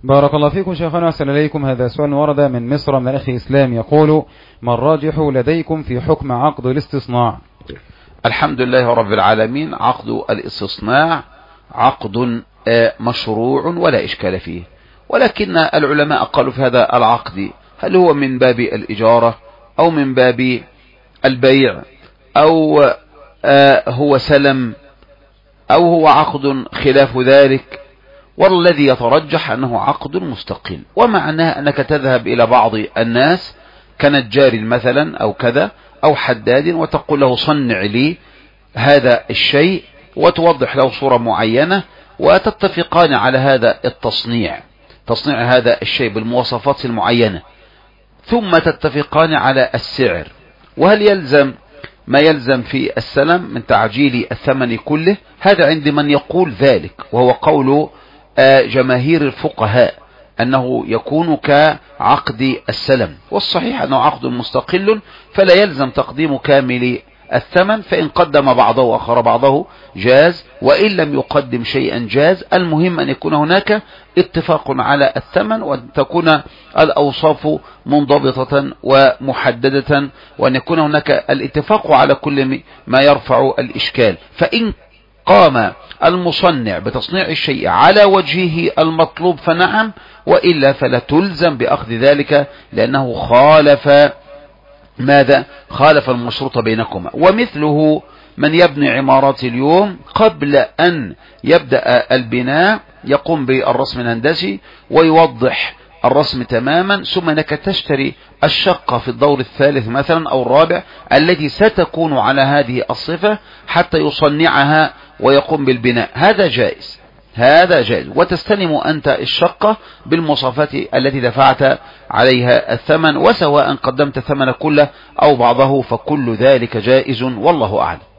بارك الله فيكم شيخنا وأحسن إليكم. هذا سؤال ورد من مصر من الأخ إسلام يقول: ما الراجح لديكم في حكم عقد الاستصناع؟ الحمد لله رب العالمين. عقد الاستصناع عقد مشروع ولا إشكال فيه، ولكن العلماء قالوا في هذا العقد هل هو من باب الإجارة أو من باب البيع أو هو سلم أو هو عقد خلاف ذلك، والذي يترجح أنه عقد مستقل، ومعناه أنك تذهب إلى بعض الناس كنجار مثلا أو كذا أو حداد وتقول له صنع لي هذا الشيء، وتوضح له صورة معينة، وتتفقان على هذا تصنيع هذا الشيء بالمواصفات المعينة، ثم تتفقان على السعر. وهل يلزم ما يلزم في السلم من تعجيل الثمن كله؟ هذا عند من يقول ذلك، وهو قول جماهير الفقهاء أنه يكون كعقد السلم، والصحيح أنه عقد مستقل فلا يلزم تقديم كامل الثمن، فإن قدم بعضه وأخر بعضه جاز، وإن لم يقدم شيئا جاز. المهم أن يكون هناك اتفاق على الثمن، وأن تكون الأوصاف منضبطة ومحددة، وأن يكون هناك الاتفاق على كل ما يرفع الإشكال. فإن قام المصنع بتصنيع الشيء على وجهه المطلوب فنعم، وإلا فلا تلزم بأخذ ذلك، لأنه خالف المشروط بينكما. ومثله من يبني عمارات اليوم قبل أن يبدأ البناء يقوم بالرسم الهندسي ويوضح الرسم تماما، ثم انك تشتري الشقة في الدور الثالث مثلا أو الرابع التي ستكون على هذه الصفة حتى يصنعها ويقوم بالبناء. هذا جائز، وتستلم أنت الشقة بالمواصفات التي دفعت عليها الثمن، وسواء قدمت الثمن كله أو بعضه فكل ذلك جائز، والله أعلم.